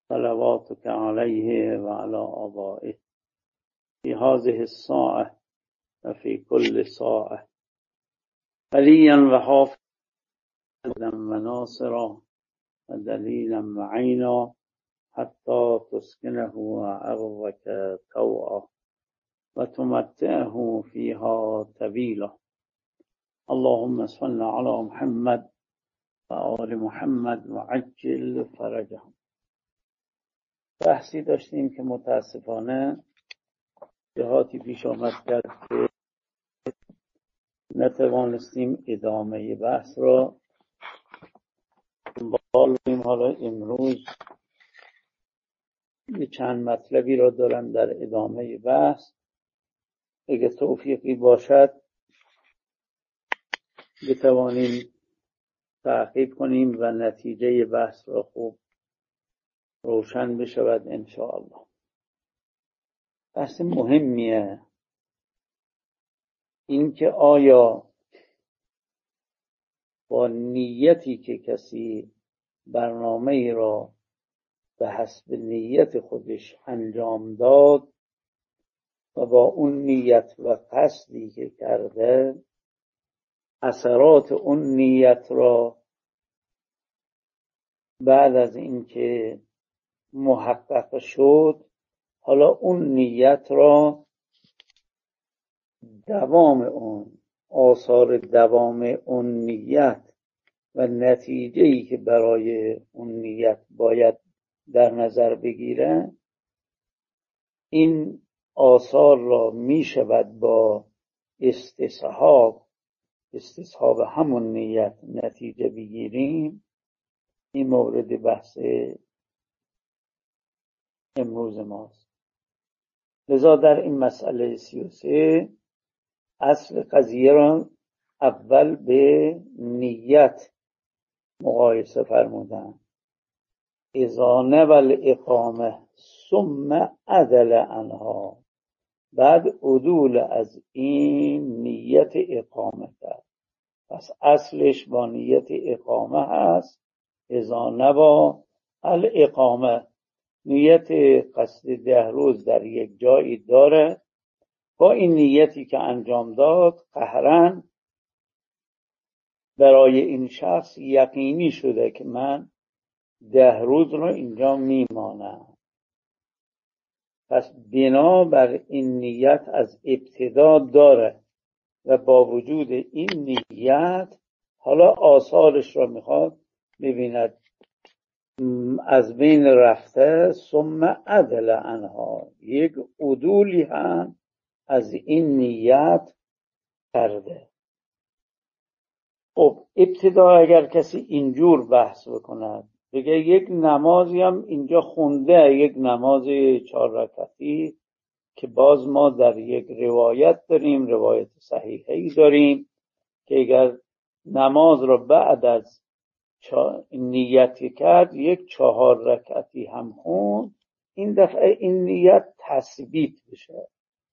صلواتك عليه وعلى آبائه في هذه الساعة وفي كل ساعة وليا وحافظا وناصرا ودليلا معينا حتى تسكنه أرضك طوعا وتمتعه فيها طويلا. اللهم صل على محمد وآل محمد وعجل فرجهم. بحثی داشتیم که متاسفانه جهاتی پیش آمد کرد که نتوانستیم ادامه بحث را دنبال کنیم. حالا امروز یه چند مطلبی را دارم در ادامه بحث، اگه توفیقی باشد بتوانیم تعقیب کنیم و نتیجه بحث را خوب روشن بشود انشاءالله. بحث مهمیه این که آیا با نیتی که کسی برنامه ای را به حسب نیت خودش انجام داد و با اون نیت و قصدی که کرده اثرات اون نیت را بعد از اینکه محقق شد، حالا اون نیت را دوام اون آثار دوام اون نیت و نتیجه‌ای که برای اون نیت باید در نظر بگیره، این آثار را می شود با استصحاب همون نیت نتیجه بگیریم. این مورد بحث امروز ماست. لذا در این مسئله 33 اصل قضیه را اول به نیت مقایسه فرمودن. اذا نوى الاقامه ثم عدل عنها، بعد عدول از این نیت اقامه کرد. پس اصلش با نیت اقامه هست. اذا نوى الاقامه، نیت قصد 10 روز در یک جایی داره، با این نیتی که انجام داد قهرن برای این شخص یقینی شده که من 10 روز رو اینجا میمانم. پس بنا بر این نیت از ابتدا داره و با وجود این نیت حالا آثارش رو میخواد ببیند از بین رفته. ثم عدل عنها، یک عدولی هم از این نیت کرده. خب ابتدا اگر کسی اینجور بحث بکند، بگه یک نمازی هم اینجا خونده، یک نماز 4 رکعتی که باز ما در یک روایت داریم، روایت صحیحی داریم که اگر نماز را بعد از نیتی کرد یک 4 رکعتی هم خوند، این دفعه این نیت تثبیت بشه،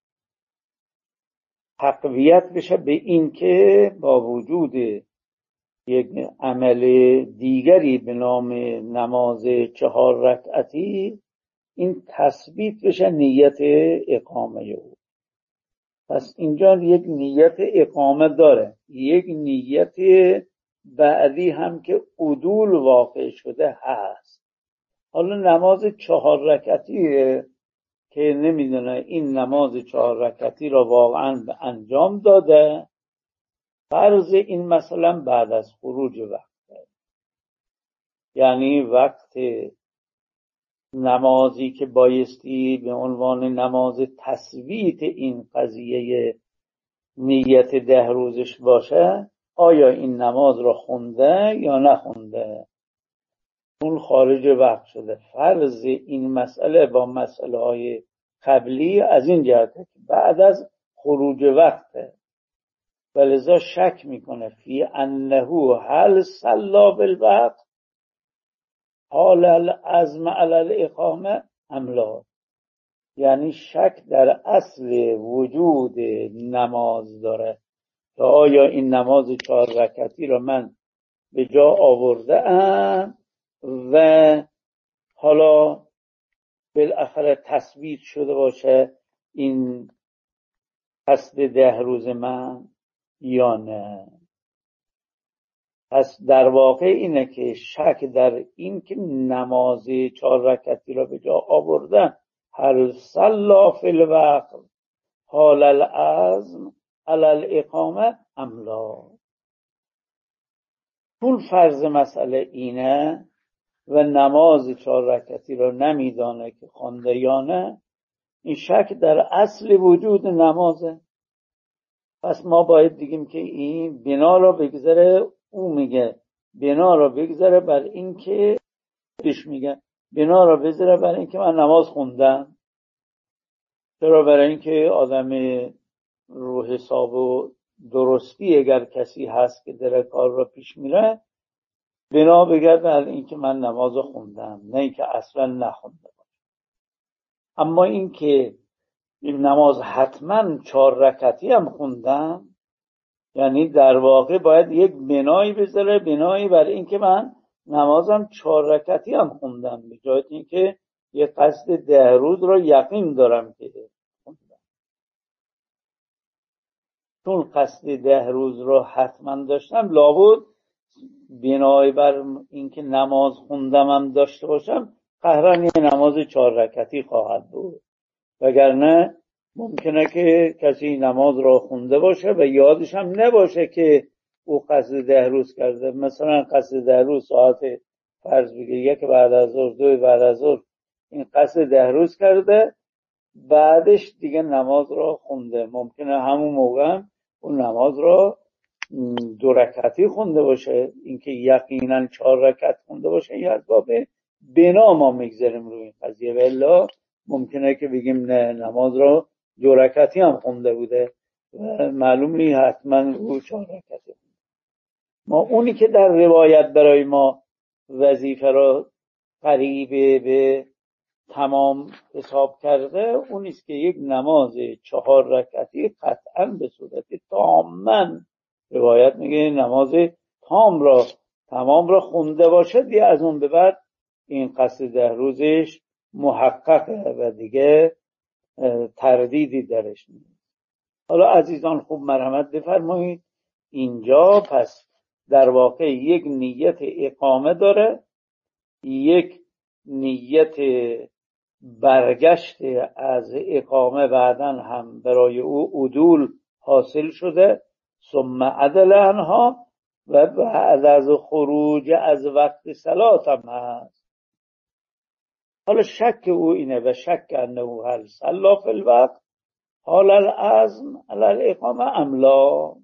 تقویت بشه به این که با وجود یک عمل دیگری به نام نماز 4 رکعتی این تثبیت بشه نیت اقامه او. پس اینجا یک نیت اقامه داره، یک نیت بعدی هم که عدول واقع شده هست. حالا نماز 4 رکعتیه که نمیدونه این نماز 4 رکعتی را واقعا به انجام داده، فرض این مثلا بعد از خروج وقت، یعنی وقت نمازی که بایستی به عنوان نماز تثبیت این قضیه نیت 10 روزش باشه، آیا این نماز را خونده یا نخونده؟ اون خارج وقت شده. فرض این مسئله با مسئله های قبلی از این جهته که بعد از خروج وقته، ولذا شک میکنه فی انه هل صلا بالوقت حال العزم علی الاقامه ام لا، یعنی شک در اصل وجود نماز داره که آیا این نماز 4 رکعتی را من به جا آورده ام و حالا بالاخره تثبیت شده باشه این قصد 10 روز من یا نه. پس در واقع اینه که شک در این که نماز 4 رکعتی را به جا آوردن هل صلی فی الوقت حال العزم علی الاقامه ام لا، چون فرض مسئله اینه و نماز 4 رکعتی را نمیدانه که خوانده یا نه، این شک در اصل وجود نمازه. پس ما باید بگیم که این بنا را بگذاره، او میگه بنا را بگذاره بر این که میگه بنا را بگذاره بر این که من نماز خوندم. چرا؟ برای این که آدم رو حساب و درستی اگر کسی هست که در کار را پیش میره، بنا بگه بر این که من نماز خوندم، نه این که اصلا نخونده. اما این که این نماز حتما 4 رکعتی هم خوندم، یعنی در واقع باید یک بنایی بذاره، بنایی برای این که من نمازم 4 رکعتی هم خوندم، به جای این که یک قصد 10 روز را یقین دارم که خوندم. چون قصد 10 روز را حتما داشتم، لابد بنای بر این که نماز خوندم هم داشته باشم، قهرن یه نماز 4 رکعتی خواهد بود. وگرنه ممکنه که کسی نماز را خونده باشه و یادش هم نباشه که او قصد 10 روز کرده. مثلا قصد 10 روز ساعت فرض بگه 1 بعد از ظهر 2 بعد از ظهر این قصد 10 روز کرده، بعدش دیگه نماز را خونده. ممکنه همون موقع اون نماز را 2 رکعتی خونده باشه، اینکه یقینا 4 رکعت خونده باشه یا از باب بنا ما میگذاریم روی این قضیه. والا ممکنه که بگیم نه، نماز را 2 رکعتی هم خونده بوده و معلوم نیست حتما او 4 رکعتی. ما اونی که در روایت برای ما وظیفه را قریب به تمام حساب کرده، اونیست که یک نماز 4 رکعتی قطعا به صورت تاماً، روایت میگه نماز تمام را خونده باشه، دیگه از اون به بعد این قصد 10 روزش محققه و دیگه تردیدی درش نیست. حالا عزیزان خوب مرحمت بفرمایید، اینجا پس در واقع یک نیت اقامه داره، یک نیت برگشت از اقامه بعداً هم برای او عدول حاصل شده، ثم عدل عنها، و بعد از خروج از وقت صلات هم هست. حالا شک او اینه و شک انه هل صلی فی الوقت حال العزم علی الاقامه ام لا.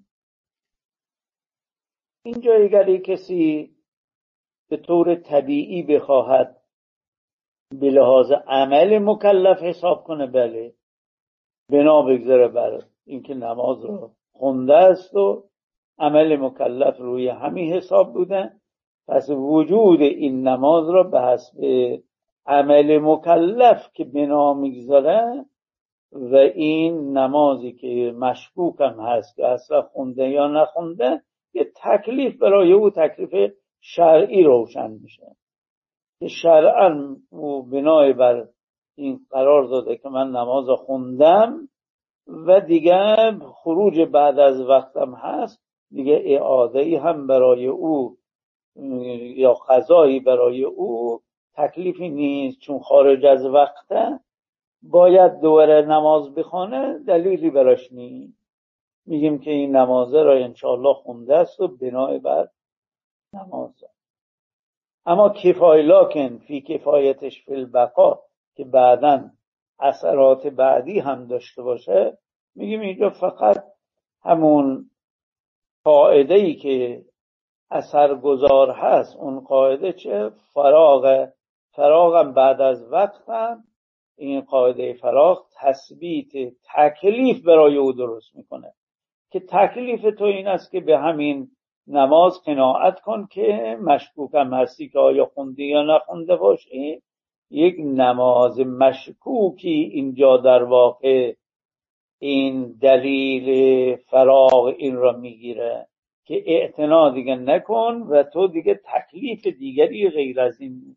اینجا اگر کسی به طور طبیعی بخواهد به لحاظ عمل مکلف حساب کنه، بله بنا بگذاره بر اینکه نماز رو خونده است و عمل مکلف روی همین حساب بوده، پس وجود این نماز را به حسب عمل مکلف که بنا میگذاره و این نمازی که مشکوک هم هست که اصلا خونده یا نخونده، یه تکلیف برای او تکلیف شرعی روشن میشه که شرعاً او بنای بر این قرار داده که من نماز خوندم و دیگه خروج بعد از وقتم هست، دیگه اعاده‌ای هم برای او یا قضایی برای او تکلیفی نیست، چون خارج از وقته باید دوباره نماز بخونه، دلیلی براش نیست. میگیم که این نمازه را انشاءالله خونده است و بنای بر نماز. اما کفای لاکن فی کفایتش فی البقا که بعداً اثرات بعدی هم داشته باشه، میگیم اینجا فقط همون قاعده‌ای که اثرگذار هست، اون قاعده چه؟ فراغم بعد از وقت هم این قاعده فراغ تثبیت تکلیف برای او درست میکنه که تکلیف تو این است که به همین نماز قناعت کن که مشکوکم هستی که آیا خونده یا نخونده باشی. یک نماز مشکوکی اینجا در واقع این دلیل فراغ این را میگیره که اعتنا دیگه نکن و تو دیگه تکلیف دیگری غیر از این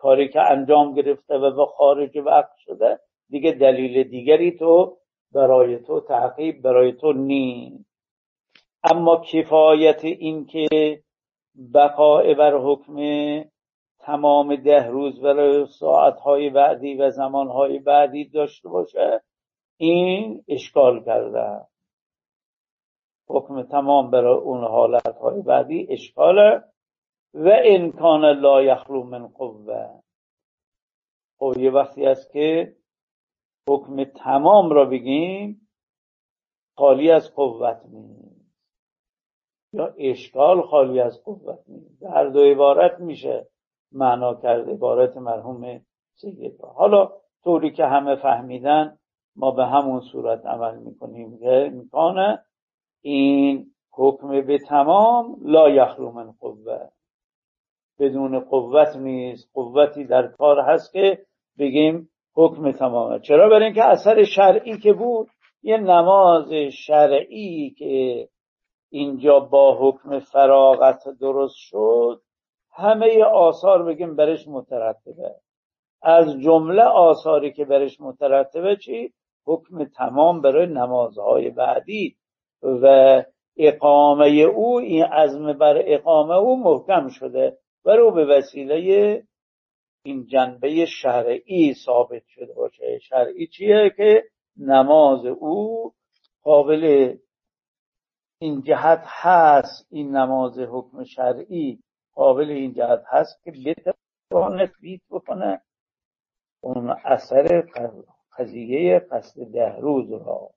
کاری که انجام گرفته و به خارج وقت شده دیگه دلیل دیگری تو برای تو تعقیب برای تو نیست. اما کفایت این که بقای بر حکم تمام 10 روز برای ساعتهای بعدی و زمانهای بعدی داشته باشه این اشکال کرده. حکم تمام برای اون حالتهای بعدی اشکاله. و امکان لا یخلو من قوه. خب یه وقتی هست که حکم تمام را بگیم خالی از قوت نیست یا اشکال خالی از قوت نیست. در دو عبارت میشه معنا کرد عبارت مرحوم سید. حالا طوری که همه فهمیدن ما به همون صورت عمل میکنیم که امکان این حکم به تمام لا یخلو من قوه، بدون قوت نیست. قوتی در کار هست که بگیم حکم تمامه. چرا؟ برای اینکه اثر شرعی که بود، یه نماز شرعی که اینجا با حکم فراغت درست شد همه آثار بگیم برش مترتبه. از جمله آثاری که برش مترتبه چی؟ حکم تمام برای نمازهای بعدی و اقامه او، این عزم بر اقامه او محکم شده و رو به وسیله این جنبه شرعی ثابت شده باشه. شرعی چیه؟ که نماز او قابل این جهت هست، این نماز حکم شرعی قابل این جهت هست که بتوانه فیت بکنه اون اثر قضیه قصد 10 روز را.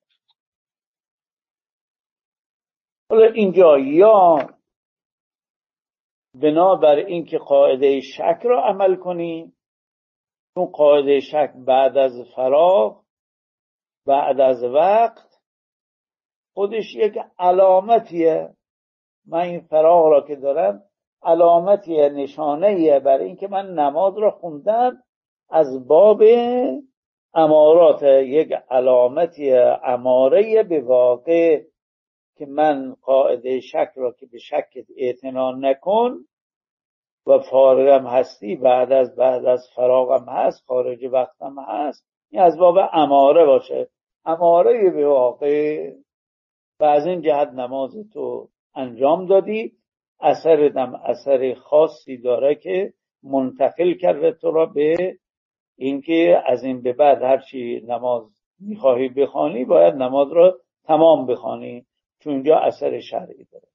حالا اینجا یا بنابر اینکه قاعده شک را عمل کنیم، چون قاعده شک بعد از فراغ بعد از وقت خودش یک علامتیه. من این فراغ را که دارم علامتیه، نشانهیه برای اینکه من نماز را خوندم، از باب امارات، یک علامتیه اماره به واقع که من قاعده شک را که به شک اعتنا نکن و فارغم هستی، بعد از فراغم هست، خارج وقتم هست، این از باب اماره باشه. اماره به واقع و از این جهت نماز تو انجام دادی، اثر خاصی داره که منتقل کرده تو را به اینکه از این به بعد هرچی نماز میخواهی بخوانی باید نماز را تمام بخوانی، چون اینجا اثر شرعی داره.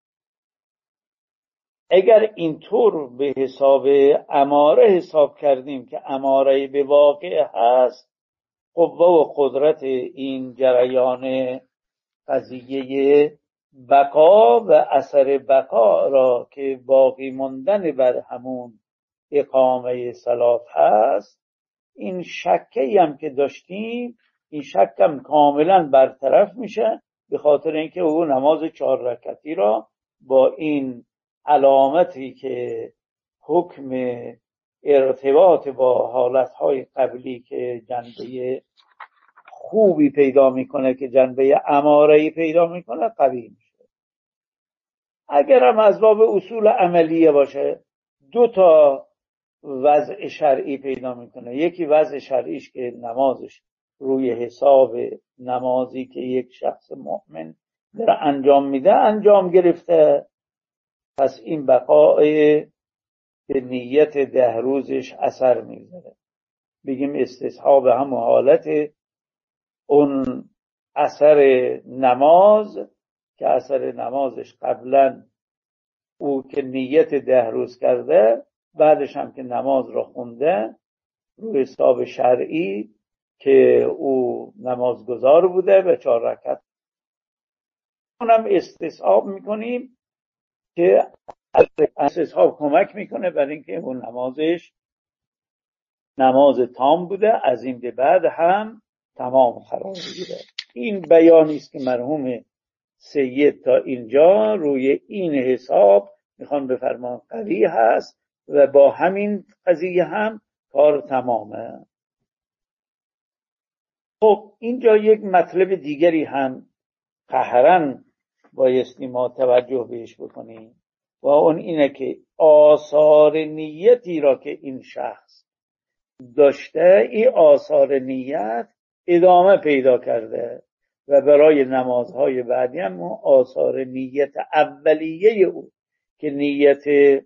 اگر اینطور به حساب اماره حساب کردیم که اماره به واقع هست، قوه و قدرت این جریان قضیه بقا و اثر بقا را که باقی ماندن بر همون اقامه صلات هست، این شکی هم که داشتیم این شک هم کاملا برطرف میشه، به خاطر اینکه او نماز 4 رکعتی را با این علامتی که حکم ارتباط با حالتهای قبلی که جنبه خوبی پیدا میکنه، که جنبه اماره‌ای پیدا میکنه، قوی میشه. اگر هم از باب اصول عملیه باشه 2 تا وضع شرعی پیدا میکنه. یکی وضع شرعیش که نمازش روی حساب نمازی که یک شخص مؤمن داره انجام میده انجام گرفته، پس این بقای به نیت 10 روزش اثر میذاره. بگیم استصحاب هم حالت اون اثر نماز که اثر نمازش قبلا او که نیت 10 روز کرده، بعدش هم که نماز را خونده روی حساب شرعی که او نمازگزار بوده به 4 رکعت، اونم استصحاب میکنیم که استصحاب کمک میکنه برای اینکه اون نمازش نماز تام بوده، از این به بعد هم تمام قرار بگیره. این بیانی است که مرحوم سید تا اینجا روی این حساب میخوان بفرمان قوی هست و با همین قضیه هم کار تمامه. خب اینجا یک مطلب دیگری هم قهرن بایستی ما توجه بهش بکنیم. و اون اینه که آثار نیتی را که این شخص داشته، این آثار نیت ادامه پیدا کرده و برای نمازهای بعدی هم آثار نیت اولیه او که نیت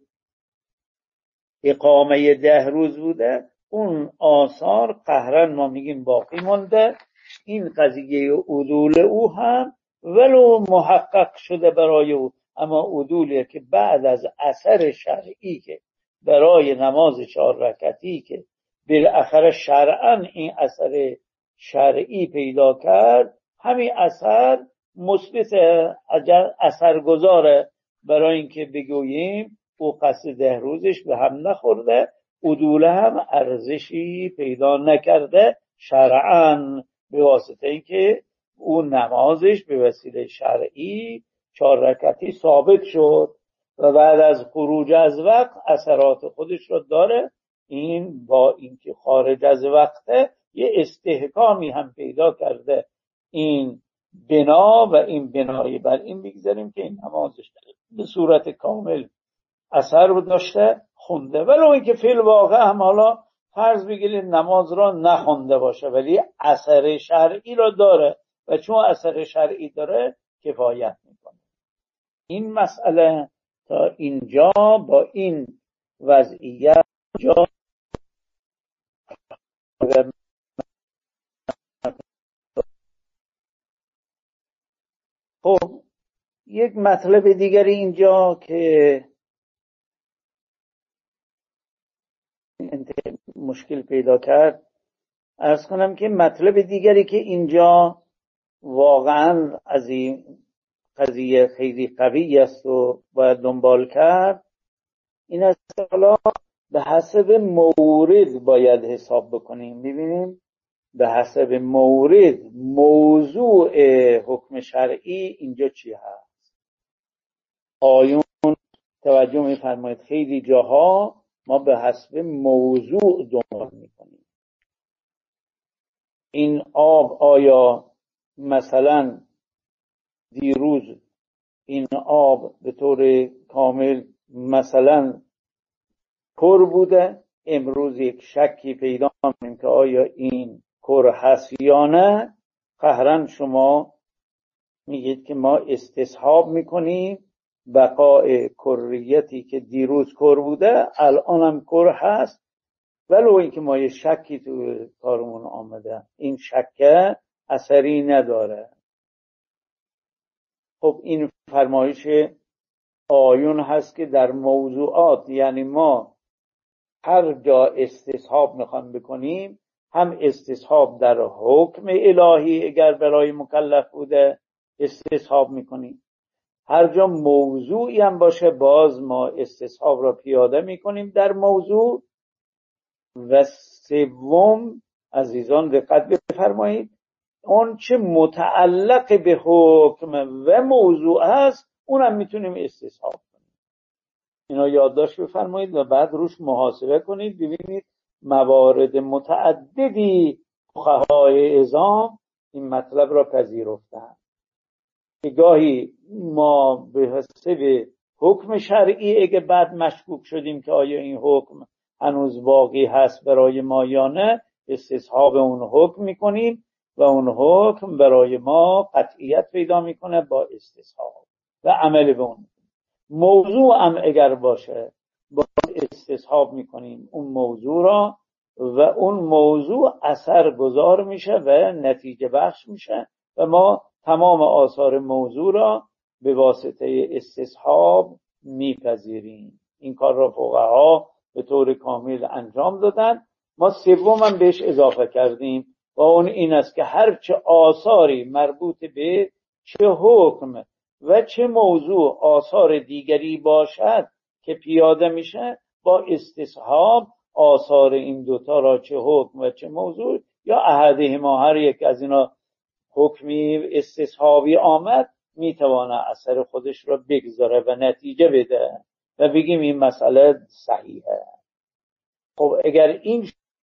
اقامه 10 روز بوده، اون آثار قهرن ما میگیم باقی مونده. این قضیه عدول او هم ولو محقق شده برای او، اما عدولیه که بعد از اثر شرعی که برای نماز 4 رکعتی که بالاخره شرعاً این اثر شرعی پیدا کرد، همین اثر مثبت اثر گذاره برای اینکه بگوییم او قصد 10 روزش به هم نخورده، عدوله هم ارزشی پیدا نکرده شرعاً، به واسطه اینکه او نمازش به وسیله شرعی 4 رکعتی ثابت شد و بعد از خروج از وقت اثرات خودش رو داره. این با اینکه خارج از وقته یه استحکامی هم پیدا کرده این بنا، و این بنایی بر این بگذاریم که این نمازش به صورت کامل اثر رو داشته خونده، ولو اینکه فی الواقع هم حالا فرض بگیرید نماز را نخونده باشه ولی اثر شرعی را داره و چون اثر شرعی داره کفایت میکنه. این مسئله تا اینجا با این وضعیت جا خب یک مطلب دیگری اینجا که مشکل پیدا کرد، عرض کنم که مطلب دیگری که اینجا واقعا از این قضیه خیلی قوی است و باید دنبال کرد، این است حالا به حسب مورد باید حساب بکنیم. ببینیم به حسب مورد موضوع حکم شرعی اینجا چی هست. آیون توجه می‌فرمایید خیلی جاها ما به حسب موضوع دنبال میکنیم. این آب آیا مثلا دیروز این آب به طور کامل مثلا کر بوده، امروز یک شکی پیدا می‌کنیم که آیا این کر هست یا نه، قهرن شما میگید که ما استصحاب میکنیم بقای کریتی که دیروز کر بوده الان هم کر هست، ولو اینکه ما یه شکی تو کارمون آمده، این شکه اثری نداره. خب این فرمایش آیون هست که در موضوعات، یعنی ما هر جا استصحاب میخوام بکنیم، هم استصحاب در حکم الهی اگر برای مکلف بوده استصحاب میکنیم، هر جا موضوعی هم باشه باز ما استصحاب را پیاده میکنیم در موضوع. و سوم عزیزان دقت بفرمایید، اون چه متعلق به حکم و موضوع هست اونم میتونیم استصحاب کنیم. اینا یادداشت بفرمایید و بعد روش محاسبه کنید، ببینید موارد متعددی فقهای عظام این مطلب را پذیرفتند که گاهی ما به حسب حکم شرعی اگه بعد مشکوک شدیم که آیا این حکم هنوز باقی هست برای ما یا نه، استصحاب اون حکم میکنیم و اون حکم برای ما قطعیت پیدا میکنه با استصحاب و عمل به اون. موضوع هم اگر باشه با استصحاب میکنیم اون موضوع را و اون موضوع اثر گذار میشه و نتیجه بخش میشه و ما تمام آثار موضوع را به واسطه استصحاب میپذیریم. این کار را فقها به طور کامل انجام دادن. ما سوم هم بهش اضافه کردیم و اون این است که هرچه آثاری مربوط به چه حکم و چه موضوع آثار دیگری باشد که پیاده میشه، با استصحاب آثار این دوتا را چه حکم و چه موضوع یا احدهما هر یک از اینا حکمی استصحابی آمد میتوانه اثر خودش را بگذاره و نتیجه بده و بگیم این مسئله صحیحه. خب اگر این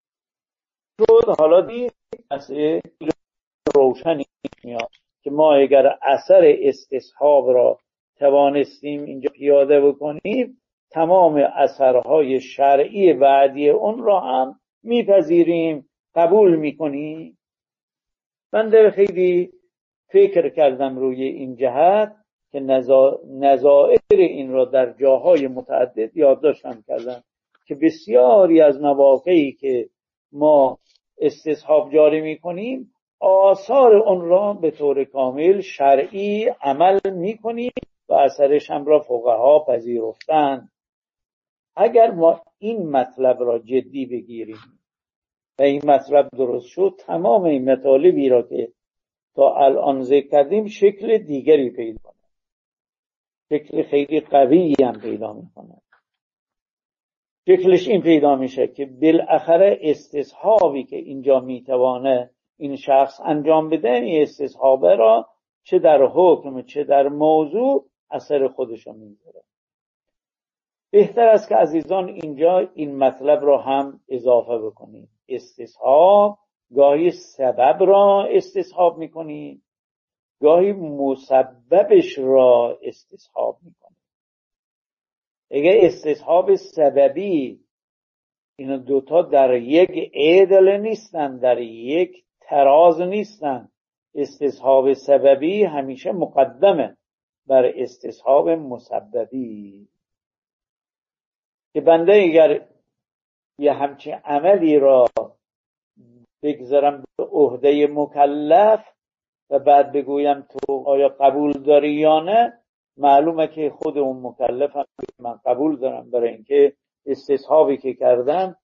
شد حالا دید مسئله روشنی میاد که ما اگر اثر استصحاب را توانستیم اینجا پیاده بکنیم، تمام اثرهای شرعی بعدی اون را هم میپذیریم، قبول میکنیم. من خیلی فکر کردم روی این جهت که نظائر این را در جاهای متعدد یادداشتم کردم که بسیاری از مواقعی که ما استصحاب جاری میکنیم آثار اون را به طور کامل شرعی عمل میکنیم و اثرش هم را فقها پذیرفتن. اگر ما این مطلب را جدی بگیریم و این مطلب درست شد، تمام این مطالبی را که تا الان ذکر کردیم شکل دیگری پیدا کنه، شکل خیلی قوی هم پیدا میکنه. شکلش این پیدا میشه که بالاخره استصحابی که اینجا میتوانه این شخص انجام بده، این استصحابه را چه در حکم چه در موضوع اثر خودشو میذاره. بهتر است که عزیزان اینجا این مطلب را هم اضافه بکنید. استصحاب گاهی سبب را استصحاب میکنید، گاهی مسببش را استصحاب میکنید. اگه استصحاب سببی، اینا دوتا در یک عدل نیستن، در یک تراز نیستن. استصحاب سببی همیشه مقدمه بر استصحاب مسببی. که بنده اگر یه همچین عملی را بگذارم به عهده مکلف و بعد بگویم تو آیا قبول داری یا نه، معلومه که خود اون مکلف هم من قبول دارم، برای اینکه استصحابی که کردم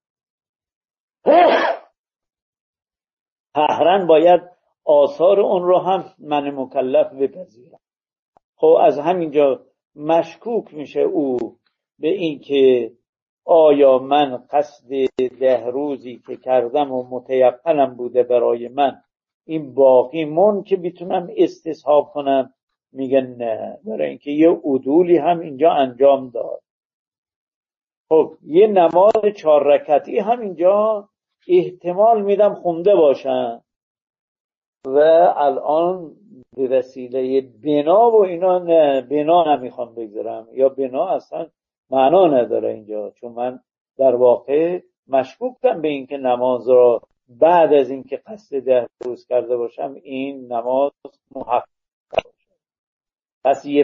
قهرن باید آثار اون رو هم من مکلف بپذیرم. خب از همینجا مشکوک میشه او به این که آیا من قصد 10 روزی که کردم و متیقنم بوده برای من این باقی مون که بتونم استصحاب کنم؟ میگن نه، برای اینکه یه عدولی هم اینجا انجام داد. خب یه نماز 4 رکعتی هم اینجا احتمال میدم خونده باشن و الان به وسیله بنا و اینا نه، بنا نمیخوام بگذارم، یا بنا اصلا معنا نداره اینجا، چون من در واقع مشکوکم به این که نماز را بعد از این که قصد 10 روز کرده باشم این نماز محقق باشه. پس یه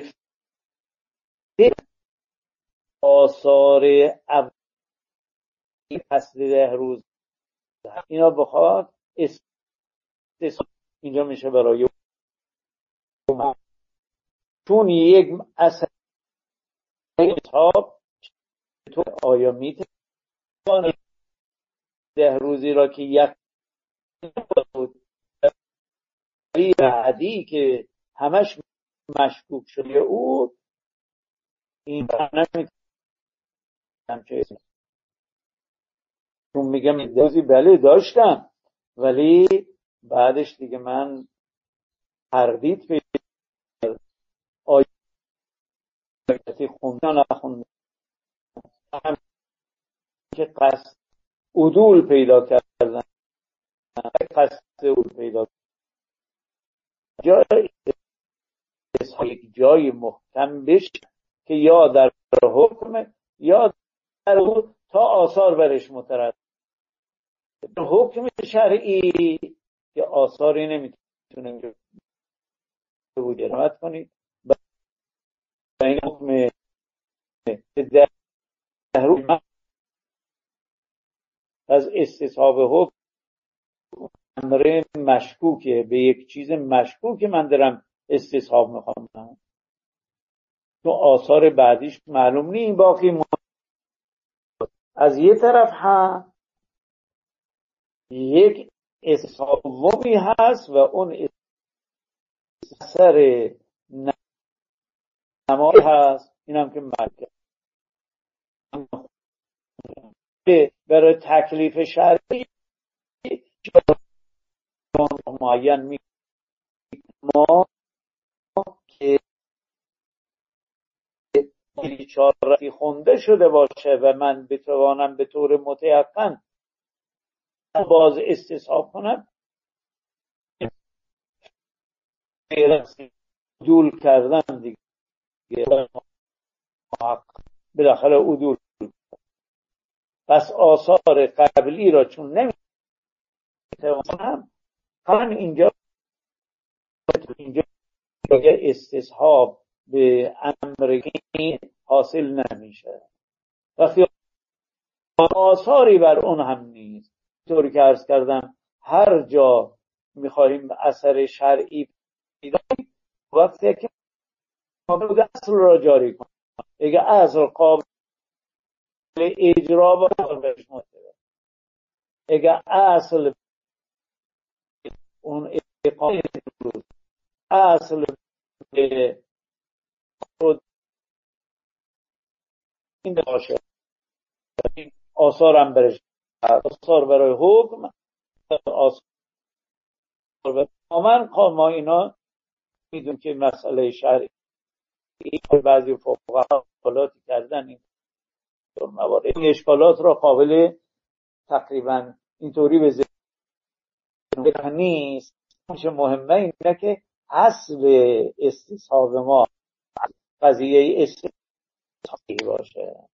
آثار اولی قصد 10 روز اینا بخواد اینجا میشه برای چون یک اثر اسحاب تو آیا میتونه 10 روزی را که یک بعدی که همش مشکوک شده او این نمیتونم چه چون میگم روزی بله داشتم ولی بعدش دیگه من تردید پیدا آیا خوندن نخوندن که قصد عدول پیدا کردن، قصد عدول پیدا جای محکم بشه که یا در حکم یا در حکم تا آثار برش مترتب. حکم شرعی که آثاری نمیتونه جرمت کنید و این حکم در حکم از استصحاب حکم امر مشکوکه، به یک چیز مشکوکه من دارم استصحاب میخوام، تو آثار بعدیش معلوم نیست. باقی از یه طرف هم یک استصحابی هست و اون اثر نماز هست، اینم که ملکه برای تکلیف شرعی معین می ما که 4 رکعتی خونده شده باشه و من بتوانم به طور متیقن باز استصحاب کنم، دول کردن دیگه بالاخره عدول. پس آثار قبلی را چون نمیتوانم، همین اینجا استصحاب به امر حاصل نمیشه. وقتی آثاری بر اون هم نیست، طوری که عرض کردم هر جا میخواهیم اثر شرعی پیدا کنیم، وقتی که قابل اصل را جاری کنیم، اگه اصل قابل اجرا باشه، اگه اصل اون اقامه اصل این باشه، آثار هم برش، آثار برای حکم، آثار برای ما اینا میدون که مسئله شرعی بعضی فقها اشکالاتی کردن، این اشکالات را قابل تقریبا اینطوری به ذهن نیست. چه مهمه اینه که اصل استصحاب ما قضیه استصحابی باشه.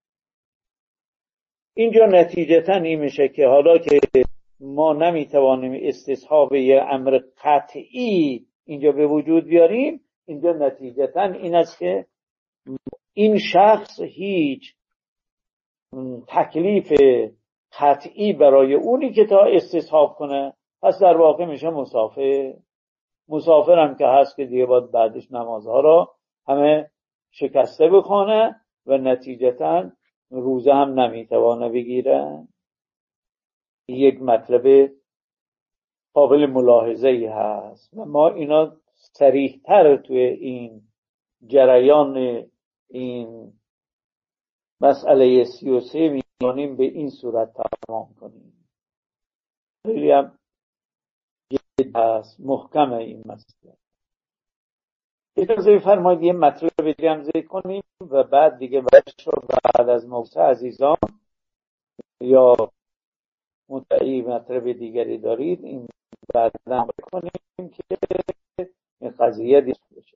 اینجا نتیجتا این میشه که حالا که ما نمیتوانیم استصحاب یه امر قطعی اینجا به وجود بیاریم، اینجا نتیجتا این است که این شخص هیچ تکلیف قطعی برای اونی که تا استصحاب کنه، پس در واقع میشه مسافر هم که هست که دیگه باید بعدش نمازها را همه شکسته بخونه و نتیجتا روزه هم نمیتوانه بگیره. یک مطلب قابل ملاحظه ای هست و ما اینا صریح تر توی این جریان این مسئله 33 میانیم به این صورت تمام کنیم. خیلی هم جد هست، محکمه این مسئله. اجازه فرمایید یه مطلب دیگه هم ذکر کنیم و بعد دیگه بعد از موضوع عزیزان یا مدعی مطلب دیگری دارید این بعدا بکنیم که این قضیه دیگه بشه.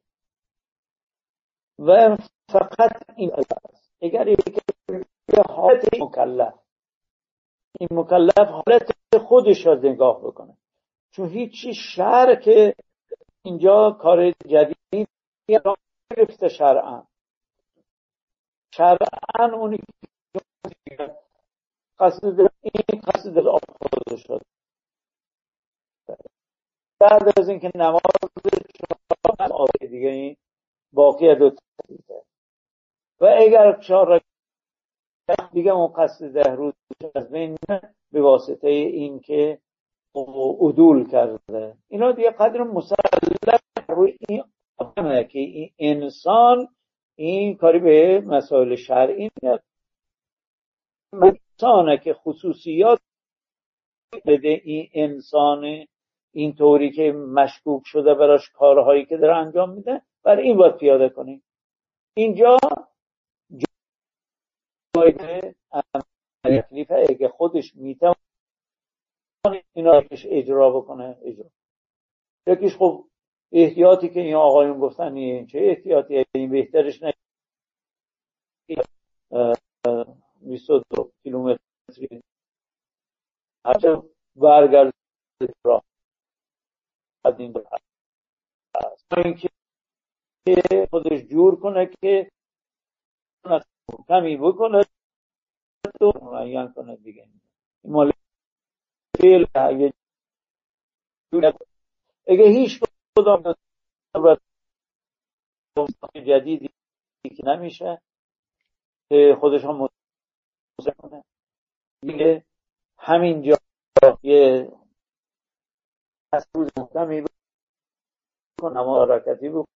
و فقط این است، اگر یک حالت این مکلف حالت خودش را نگاه بکنه، چون هیچی شرع که اینجا کار جدید را گرفته شرعاً اونی که قصد آب خود شد بعد از اینکه نماز آب دیگه این باقی دو تقییده و اگر 4 رکعت دیگه اون قصد 10 روز از بین به واسطه این که عدول کرده، اینا دیگه قدر مسلح روی این آدمه که این انسان این کاری به مسائل شرعی میاد. انسانه که خصوصیات بده این انسان اینطوری که مشکوک شده براش کارهایی که داره انجام میده، برای این باید پیاده کنیم. اینجا جایده تکلیفه اگه خودش میتونه اینا اجرا بکنه اجرا. یکیش خب احتیاطی که این آقایون گفتن این چه احتیاطی، این بهترش نه 22 کیلومتر هرچه برگرد را از این دو هست اینکه خودش جور کنه که کمی بکنه تو معین کنه دیگه. مال فیل اگه هیچ کدام جدیدی که نمیشه خودش هم کنه دیگه، همین جا یه از روز کمی بکنه اما حرکتی بکنه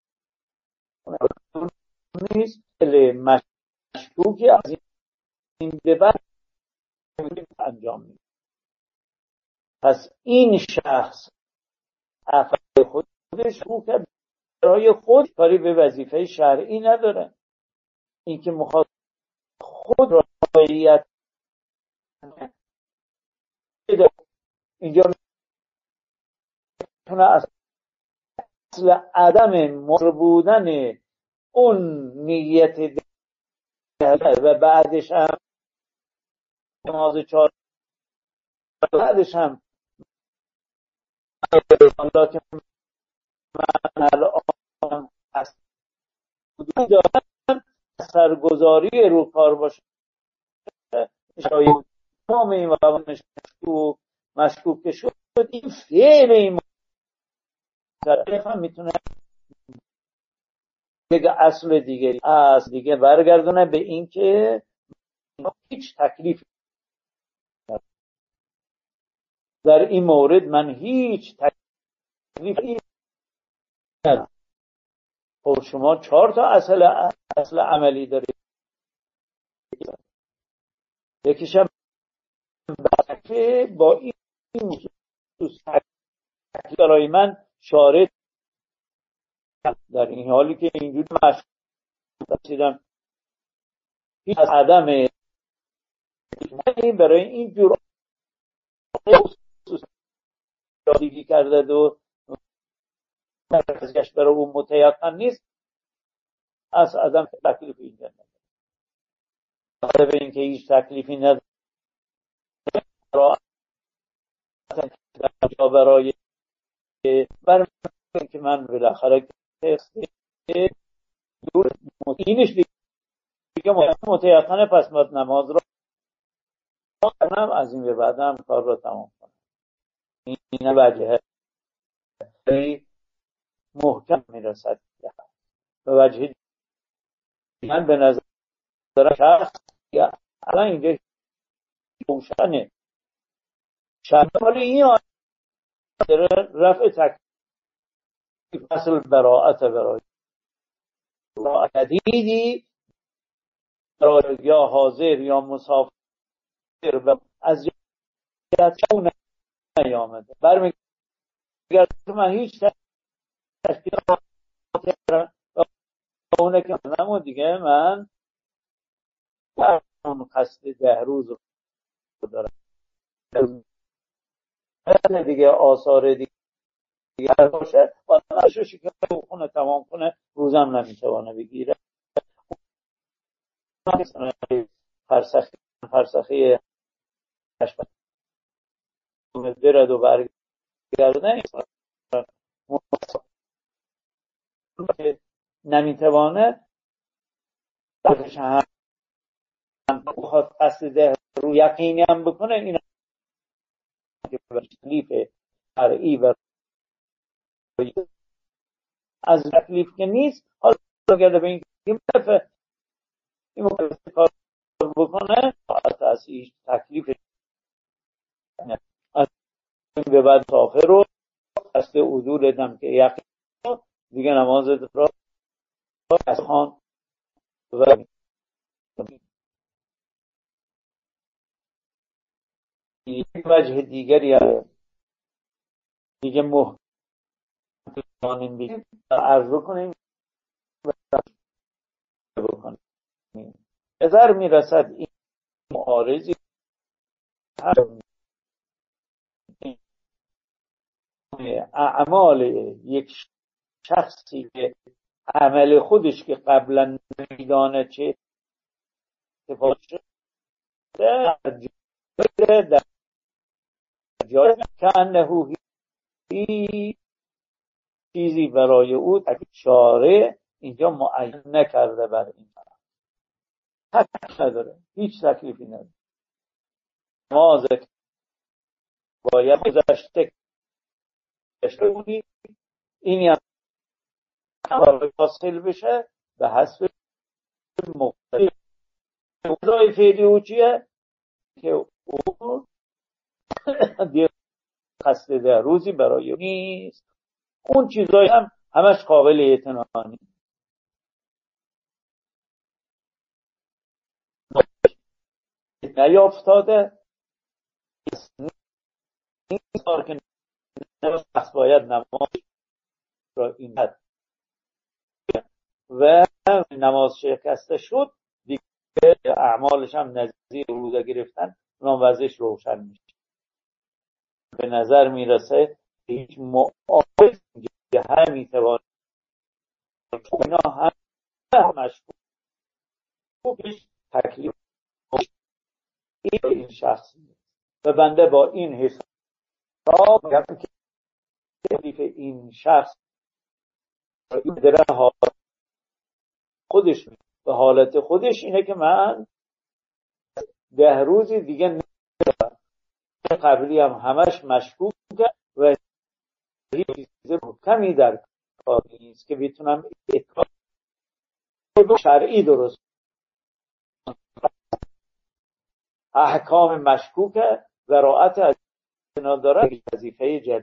نیست مشکوکی از این به بعد انجام میده. پس این شخص افعال خودش که برای خود کاری به وظیفه شرعی نداره، این که مخاطب خود را رعایت اینجا میتونه اصل عدم مصر بودن اون نیت و بعدش هم نماز 4 بعدش هم حالا که من الان دارم سرگزاری رو کار باشه شاید تمام این موانش مشکوک که شد این فعل این مطلق هم میتونه بگه اصل دیگری از دیگه برگردونه به این که هیچ تکلیف در این مورد من هیچ تکلیفی ندارم. خب شما 4 تا اصل عملی دارید، یکیشم که با این تکلیف برای من شارع در این حالی که اینجوری مشهور رسیدم هیچ عدم برای این جور دیگی کرده و مرزگشت برای اون متیقن نیست از عدم تکلیف اینجا نداره به این که هیچ تکلیفی نداره برای که من بالاخره اینش دیگه متیقنه پس باید نماز رو کنم از این به بعدم کار رو تمام کنم. این وجهه محکم میرسد به وجه من به نظر شخص یا الان اینجا روشنه شرط این رفع تکلیف اصل براعت برای جدیدی برای یا حاضر یا مسافر از جهت اون نیامده برمیگرد من هیچ تشکیل اونه که نمو دیگه من اون قصد 10 روز رو دارم دیگه آثار دیگه باشه باشه شکر خونه تمام کنه روزم نمیتوانه بگیره فرسخی برد و برگردنه نمیتوانه درش هم بخواد قصد 10 رو یقینی هم بکنه این که تکلیف شرعی و از تکلیف که نیست حالا گرده به این که این مکلف کار بکنه از هیچ تکلیف از این به بعد سافر رو قصد عدول دم که یقین دیگه نماز را از خان و یک وجه دیگری دیگه محکمانیم بگیم عرض کنیم و بکنیم نظر میرسد این معارضی اعمال یک شخصی که عمل خودش که قبلا میدانه چه اتفاق شده در جای که انه چیزی برای او شارع اینجا معین نکرده بر این تکلیف نداره هیچ تکلیفی نداره نماز باید گذشته بودی این هم حاصل بشه به حسب مقتضی موضوع فعلی او چیه که او قصد 10 روزی برای نیست اون چیزایی هم همش قابل اعتنانی نیافتاده این کار که نماز باید نماز را این حد و نماز شکسته شد دیگه اعمالش هم نظیر روزه گرفتن اونم وضعش روشن میشه به نظر میرسه هیچ معارض هم میتوانه اینا هم مشکوکش تکلیف این شخص و بنده با این حساب که تکلیف این شخص در خودش به حالت خودش اینه که من 10 روزی دیگه نمیدونم. قبلی هم همش مشکوک و هیچ چیز کمی در کار نیست که بتونم اطلاع شرعی درست احکام مشکوکه و رعایت از اینا داره وظیفه جدید.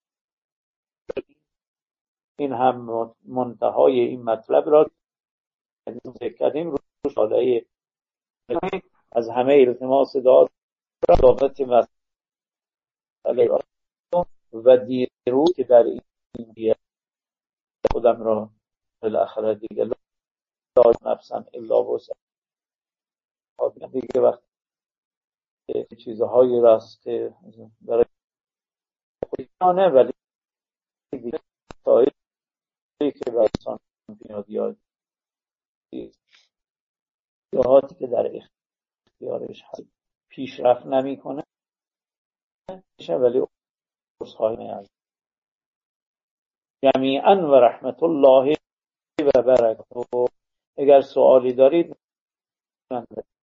این هم منتهای این مطلب را ذکر کردیم. رو شاده از همه التماس داد رابط مسئله و دیرو که در این خودم را بالاخره دیگه لا نفسم الا وسع دیگه وقت چیزهایی راست که برای خودمانه ولی دیگه تایی که برسان پیاد یاد جهاتی که در اختیارش هست پیشرفت نمی کنه ولی عذرخواهی می‌کنم. جمیعاً و رحمت الله و برکاته. اگر سوالی دارید